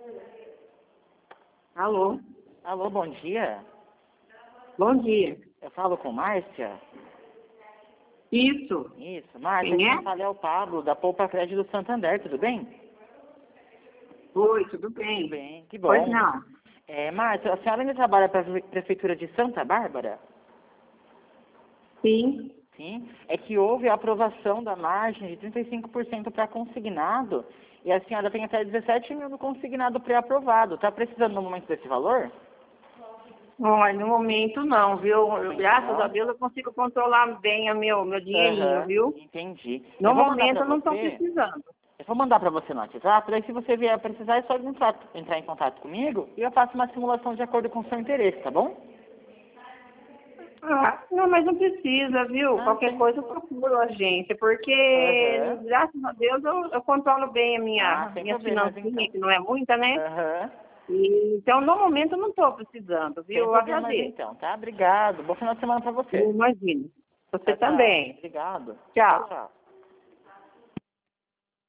Alô? Alô, bom dia. Bom dia. Eu falo com Márcia? Isso. Isso, Márcia, Quem é? quem fala é o Pablo, da Poupa Crédito do Santander, tudo bem? Oi, tudo Tudo bem? bem, que bom. Pois não. Márcia, a senhora ainda trabalha para a Prefeitura de Santa Bárbara? Sim. Sim. É que houve a aprovação da margem de 35% para consignado e a senhora tem até 17 mil no consignado pré-aprovado. Está precisando no momento desse valor? Olha, no momento não, viu? Graças Não. a Deus eu consigo controlar bem o meu dinheirinho, Aham, viu? entendi. No momento eu não estou precisando. Eu vou mandar para você no WhatsApp, daí se você vier precisar é só entrar em contato comigo e eu faço uma simulação de acordo com o seu interesse, tá bom? Ah, não, mas não precisa, viu? Ah, Qualquer sim. coisa eu procuro a gente, porque Aham. graças a Deus eu controlo bem a Ah, sem minha problemas financinha, então. que não é muita, né? Aham. Então, no momento eu não estou precisando, viu? Sem Eu problemas agradeço. então, tá? Obrigado. Bom final de semana para você. Imagino. Você Tchau, tchau. também. Obrigado. Tchau, Tchau. tchau.